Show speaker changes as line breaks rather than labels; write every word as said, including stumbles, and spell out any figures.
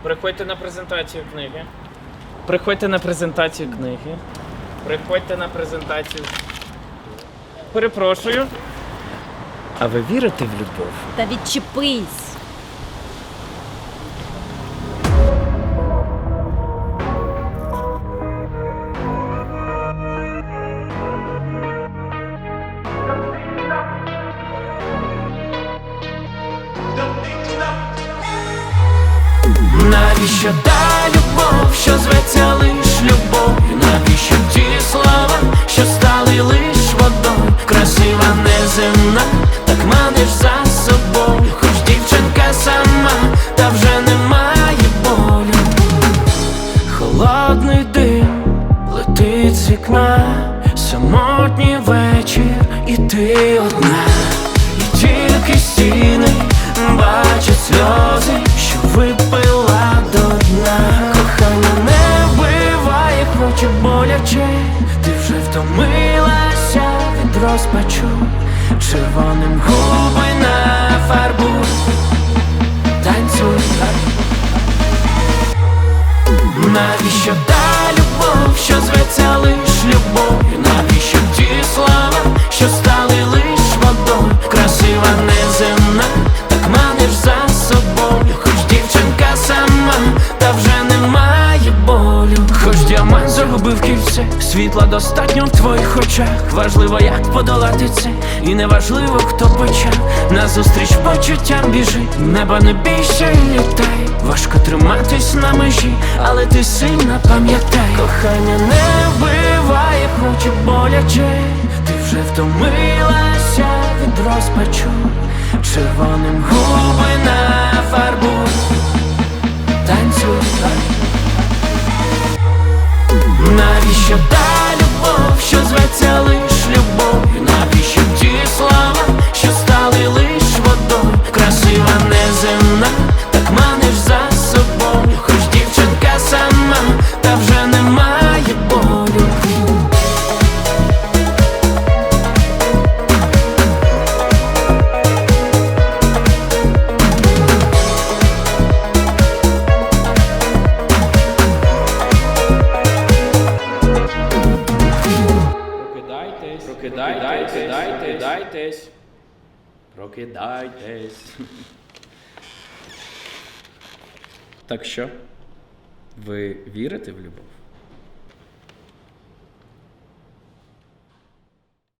Приходьте на презентацію книги. Приходьте на презентацію книги. Приходьте на презентацію. Перепрошую. А ви вірите в любов?
Та відчепись!
Навіщо та любов, що зветься лиш любов'ю? Навіщо ті слова, що стали лиш водою? Красива неземна, так маниш за собою. Хоч дівчинка сама, та вже немає болю. Холодний дим летить з вікна, самотній вечір, і ти одна. І тільки стіни бачать сльози, що випила до дна. Кохання не вбиває, хоч і боляче. Ти вже втомилася від розпачу. Червоним губи нафарбуй, танцюй. Навіщо та любов, що зветься лиш любов'ю? Навіщо ті слова, що стали лиш водою? Красива неземна, так маниш за собою. Хоч дівчинка сама, та вже немає болю. Хоч діамант загубив кільце, світла достатньо в твоїх очах. Важливо, як подолати це, і неважливо, хто почав. Назустріч почуттям біжить, неба не більше літай. Важко триматись на межі, але ти сильна, пам'ятай. Кохання не вбиває, хоч і боляче. Ти вже втомилася від розпачу. Червоним губи нафарбуй, танцюй. Навіщо та любов, що зветься лиш любов'ю? Навіщо ті слова, що стали лиш водою? Красива неземна, так маниш за собою. Хоч дівчинка сама, та вже немає болю. Прокидайтесь, прокидайтесь, прокидайтесь. Так що, ви вірите в любов?